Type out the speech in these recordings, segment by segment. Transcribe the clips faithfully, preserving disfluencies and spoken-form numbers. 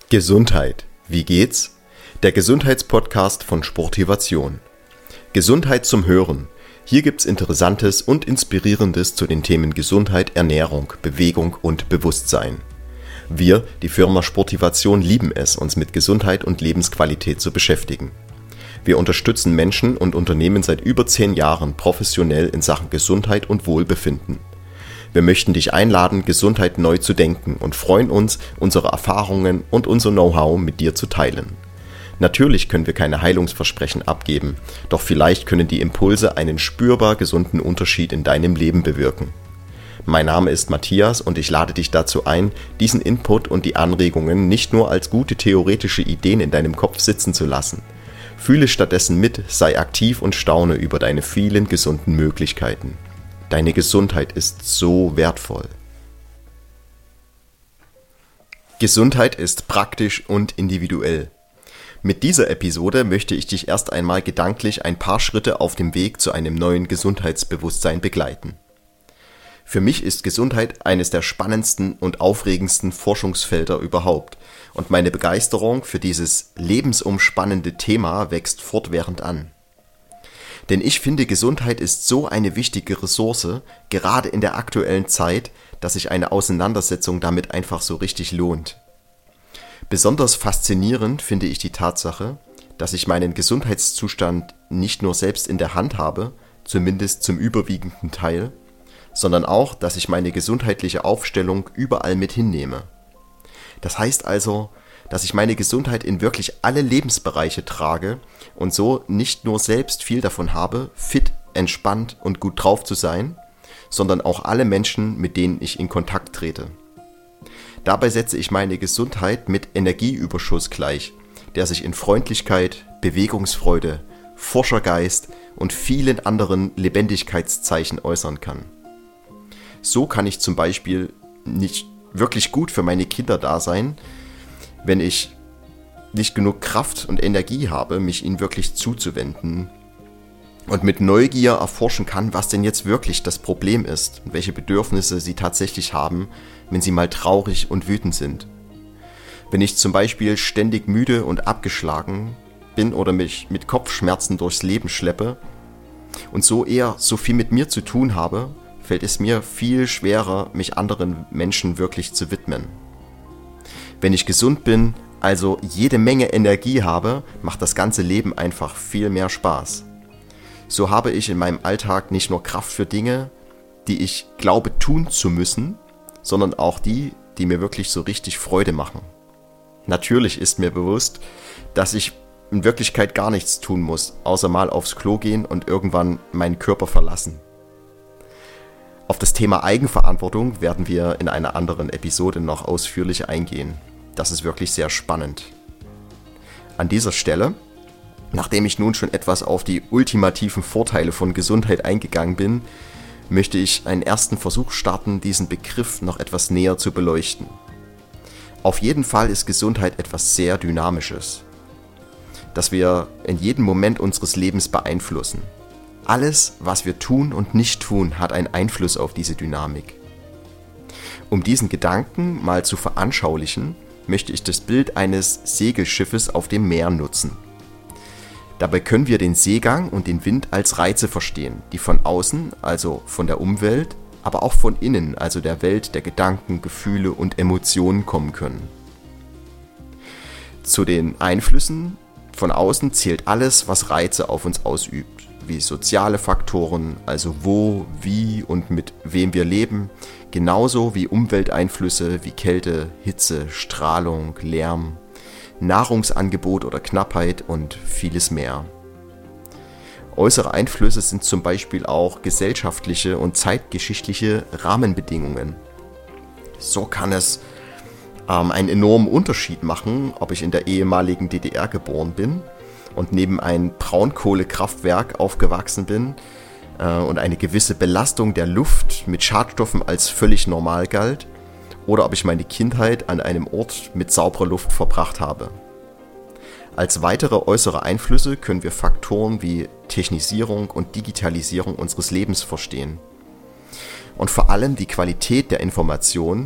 Gesundheit. Wie geht's? Der Gesundheitspodcast von Sportivation. Gesundheit zum Hören. Hier gibt's Interessantes und Inspirierendes zu den Themen Gesundheit, Ernährung, Bewegung und Bewusstsein. Wir, die Firma Sportivation, lieben es, uns mit Gesundheit und Lebensqualität zu beschäftigen. Wir unterstützen Menschen und Unternehmen seit über zehn Jahren professionell in Sachen Gesundheit und Wohlbefinden. Wir möchten dich einladen, Gesundheit neu zu denken und freuen uns, unsere Erfahrungen und unser Know-how mit dir zu teilen. Natürlich können wir keine Heilungsversprechen abgeben, doch vielleicht können die Impulse einen spürbar gesunden Unterschied in deinem Leben bewirken. Mein Name ist Matthias und ich lade dich dazu ein, diesen Input und die Anregungen nicht nur als gute theoretische Ideen in deinem Kopf sitzen zu lassen. Fühle stattdessen mit, sei aktiv und staune über deine vielen gesunden Möglichkeiten. Deine Gesundheit ist so wertvoll. Gesundheit ist praktisch und individuell. Mit dieser Episode möchte ich dich erst einmal gedanklich ein paar Schritte auf dem Weg zu einem neuen Gesundheitsbewusstsein begleiten. Für mich ist Gesundheit eines der spannendsten und aufregendsten Forschungsfelder überhaupt und meine Begeisterung für dieses lebensumspannende Thema wächst fortwährend an. Denn ich finde, Gesundheit ist so eine wichtige Ressource, gerade in der aktuellen Zeit, dass sich eine Auseinandersetzung damit einfach so richtig lohnt. Besonders faszinierend finde ich die Tatsache, dass ich meinen Gesundheitszustand nicht nur selbst in der Hand habe, zumindest zum überwiegenden Teil, sondern auch, dass ich meine gesundheitliche Aufstellung überall mit hinnehme. Das heißt also, dass ich meine Gesundheit in wirklich alle Lebensbereiche trage und so nicht nur selbst viel davon habe, fit, entspannt und gut drauf zu sein, sondern auch alle Menschen, mit denen ich in Kontakt trete. Dabei setze ich meine Gesundheit mit Energieüberschuss gleich, der sich in Freundlichkeit, Bewegungsfreude, Forschergeist und vielen anderen Lebendigkeitszeichen äußern kann. So kann ich zum Beispiel nicht wirklich gut für meine Kinder da sein, wenn ich nicht genug Kraft und Energie habe, mich ihnen wirklich zuzuwenden und mit Neugier erforschen kann, was denn jetzt wirklich das Problem ist und welche Bedürfnisse sie tatsächlich haben, wenn sie mal traurig und wütend sind. Wenn ich zum Beispiel ständig müde und abgeschlagen bin oder mich mit Kopfschmerzen durchs Leben schleppe und so eher so viel mit mir zu tun habe, fällt es mir viel schwerer, mich anderen Menschen wirklich zu widmen. Wenn ich gesund bin, also jede Menge Energie habe, macht das ganze Leben einfach viel mehr Spaß. So habe ich in meinem Alltag nicht nur Kraft für Dinge, die ich glaube tun zu müssen, sondern auch die, die mir wirklich so richtig Freude machen. Natürlich ist mir bewusst, dass ich in Wirklichkeit gar nichts tun muss, außer mal aufs Klo gehen und irgendwann meinen Körper verlassen. Auf das Thema Eigenverantwortung werden wir in einer anderen Episode noch ausführlich eingehen. Das ist wirklich sehr spannend. An dieser Stelle, nachdem ich nun schon etwas auf die ultimativen Vorteile von Gesundheit eingegangen bin, möchte ich einen ersten Versuch starten, diesen Begriff noch etwas näher zu beleuchten. Auf jeden Fall ist Gesundheit etwas sehr Dynamisches, das wir in jedem Moment unseres Lebens beeinflussen. Alles, was wir tun und nicht tun, hat einen Einfluss auf diese Dynamik. Um diesen Gedanken mal zu veranschaulichen, möchte ich das Bild eines Segelschiffes auf dem Meer nutzen. Dabei können wir den Seegang und den Wind als Reize verstehen, die von außen, also von der Umwelt, aber auch von innen, also der Welt der Gedanken, Gefühle und Emotionen kommen können. Zu den Einflüssen von außen zählt alles, was Reize auf uns ausübt, wie soziale Faktoren, also wo, wie und mit wem wir leben, genauso wie Umwelteinflüsse wie Kälte, Hitze, Strahlung, Lärm, Nahrungsangebot oder Knappheit und vieles mehr. Äußere Einflüsse sind zum Beispiel auch gesellschaftliche und zeitgeschichtliche Rahmenbedingungen. So kann es ähm, einen enormen Unterschied machen, ob ich in der ehemaligen D D R geboren bin und neben einem Braunkohlekraftwerk aufgewachsen bin äh, und eine gewisse Belastung der Luft mit Schadstoffen als völlig normal galt, oder ob ich meine Kindheit an einem Ort mit sauberer Luft verbracht habe. Als weitere äußere Einflüsse können wir Faktoren wie Technisierung und Digitalisierung unseres Lebens verstehen. Und vor allem die Qualität der Informationen,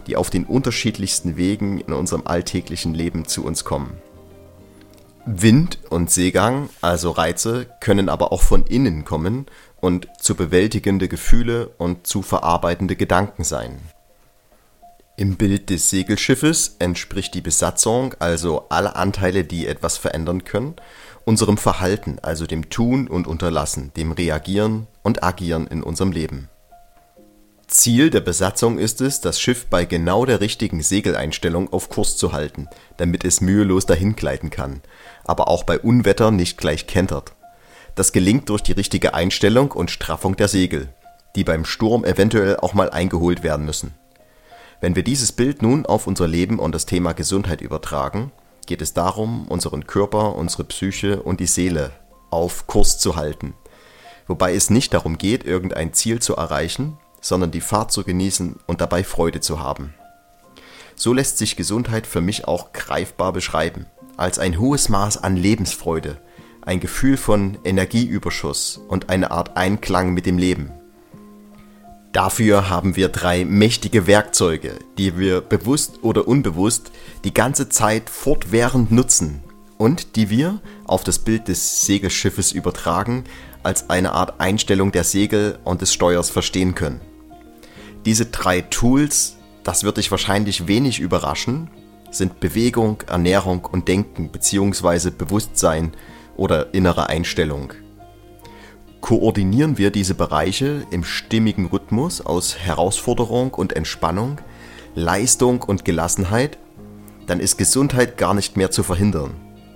die auf den unterschiedlichsten Wegen in unserem alltäglichen Leben zu uns kommen. Wind und Seegang, also Reize, können aber auch von innen kommen und zu bewältigende Gefühle und zu verarbeitende Gedanken sein. Im Bild des Segelschiffes entspricht die Besatzung, also alle Anteile, die etwas verändern können, unserem Verhalten, also dem Tun und Unterlassen, dem Reagieren und Agieren in unserem Leben. Ziel der Besatzung ist es, das Schiff bei genau der richtigen Segeleinstellung auf Kurs zu halten, damit es mühelos dahin gleiten kann, aber auch bei Unwetter nicht gleich kentert. Das gelingt durch die richtige Einstellung und Straffung der Segel, die beim Sturm eventuell auch mal eingeholt werden müssen. Wenn wir dieses Bild nun auf unser Leben und das Thema Gesundheit übertragen, geht es darum, unseren Körper, unsere Psyche und die Seele auf Kurs zu halten, wobei es nicht darum geht, irgendein Ziel zu erreichen, sondern die Fahrt zu genießen und dabei Freude zu haben. So lässt sich Gesundheit für mich auch greifbar beschreiben, als ein hohes Maß an Lebensfreude, ein Gefühl von Energieüberschuss und eine Art Einklang mit dem Leben. Dafür haben wir drei mächtige Werkzeuge, die wir bewusst oder unbewusst die ganze Zeit fortwährend nutzen und die wir auf das Bild des Segelschiffes übertragen als eine Art Einstellung der Segel und des Steuers verstehen können. Diese drei Tools, das wird dich wahrscheinlich wenig überraschen, sind Bewegung, Ernährung und Denken bzw. Bewusstsein oder innere Einstellung. Koordinieren wir diese Bereiche im stimmigen Rhythmus aus Herausforderung und Entspannung, Leistung und Gelassenheit, dann ist Gesundheit gar nicht mehr zu verhindern.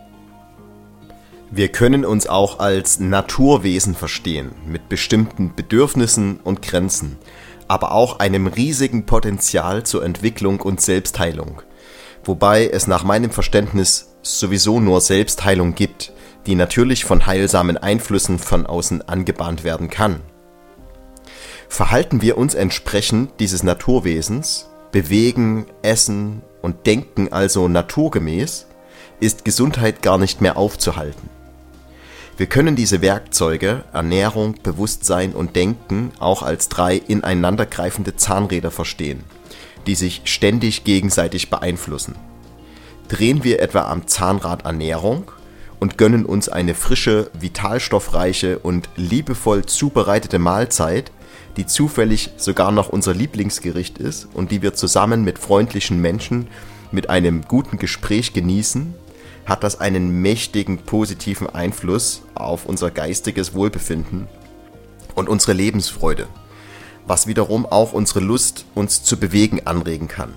Wir können uns auch als Naturwesen verstehen, mit bestimmten Bedürfnissen und Grenzen, aber auch einem riesigen Potenzial zur Entwicklung und Selbstheilung, wobei es nach meinem Verständnis sowieso nur Selbstheilung gibt, die natürlich von heilsamen Einflüssen von außen angebahnt werden kann. Verhalten wir uns entsprechend dieses Naturwesens, bewegen, essen und denken also naturgemäß, ist Gesundheit gar nicht mehr aufzuhalten. Wir können diese Werkzeuge, Ernährung, Bewusstsein und Denken, auch als drei ineinandergreifende Zahnräder verstehen, die sich ständig gegenseitig beeinflussen. Drehen wir etwa am Zahnrad Ernährung und gönnen uns eine frische, vitalstoffreiche und liebevoll zubereitete Mahlzeit, die zufällig sogar noch unser Lieblingsgericht ist und die wir zusammen mit freundlichen Menschen mit einem guten Gespräch genießen, hat das einen mächtigen positiven Einfluss auf unser geistiges Wohlbefinden und unsere Lebensfreude, was wiederum auch unsere Lust, uns zu bewegen, anregen kann.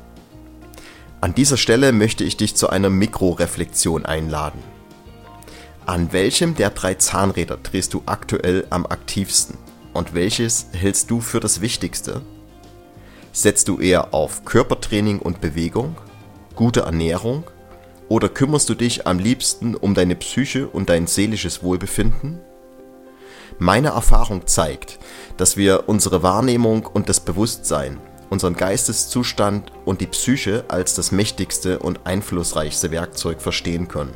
An dieser Stelle möchte ich dich zu einer Mikroreflexion einladen. An welchem der drei Zahnräder drehst du aktuell am aktivsten und welches hältst du für das Wichtigste? Setzt du eher auf Körpertraining und Bewegung, gute Ernährung oder kümmerst du dich am liebsten um deine Psyche und dein seelisches Wohlbefinden? Meine Erfahrung zeigt, dass wir unsere Wahrnehmung und das Bewusstsein, unseren Geisteszustand und die Psyche als das mächtigste und einflussreichste Werkzeug verstehen können.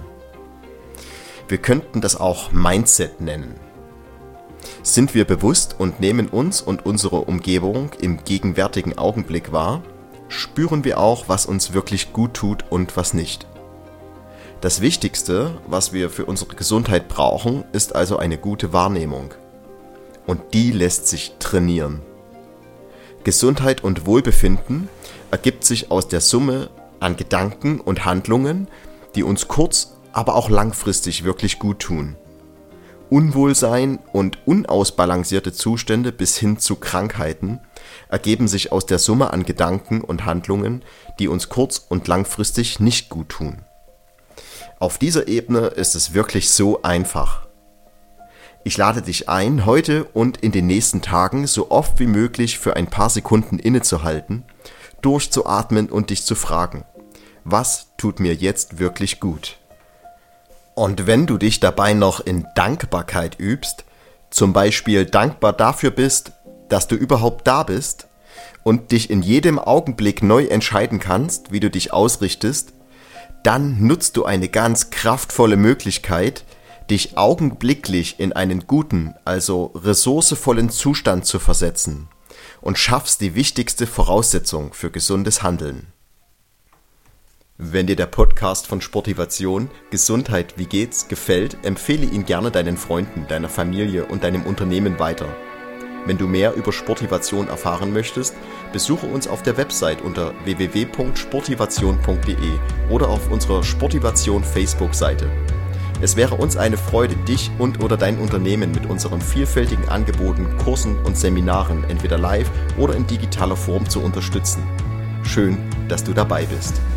Wir könnten das auch Mindset nennen. Sind wir bewusst und nehmen uns und unsere Umgebung im gegenwärtigen Augenblick wahr, spüren wir auch, was uns wirklich gut tut und was nicht. Das Wichtigste, was wir für unsere Gesundheit brauchen, ist also eine gute Wahrnehmung. Und die lässt sich trainieren. Gesundheit und Wohlbefinden ergibt sich aus der Summe an Gedanken und Handlungen, die uns kurz- aber auch langfristig wirklich gut tun. Unwohlsein und unausbalancierte Zustände bis hin zu Krankheiten ergeben sich aus der Summe an Gedanken und Handlungen, die uns kurz- und langfristig nicht gut tun. Auf dieser Ebene ist es wirklich so einfach. Ich lade dich ein, heute und in den nächsten Tagen so oft wie möglich für ein paar Sekunden innezuhalten, durchzuatmen und dich zu fragen, was tut mir jetzt wirklich gut? Und wenn du dich dabei noch in Dankbarkeit übst, zum Beispiel dankbar dafür bist, dass du überhaupt da bist und dich in jedem Augenblick neu entscheiden kannst, wie du dich ausrichtest, dann nutzt du eine ganz kraftvolle Möglichkeit, dich augenblicklich in einen guten, also ressourcevollen Zustand zu versetzen und schaffst die wichtigste Voraussetzung für gesundes Handeln. Wenn dir der Podcast von Sportivation, Gesundheit, wie geht's, gefällt, empfehle ihn gerne deinen Freunden, deiner Familie und deinem Unternehmen weiter. Wenn du mehr über Sportivation erfahren möchtest, besuche uns auf der Website unter w w w punkt sportivation punkt d e oder auf unserer Sportivation Facebook-Seite. Es wäre uns eine Freude, dich und oder dein Unternehmen mit unseren vielfältigen Angeboten, Kursen und Seminaren entweder live oder in digitaler Form zu unterstützen. Schön, dass du dabei bist.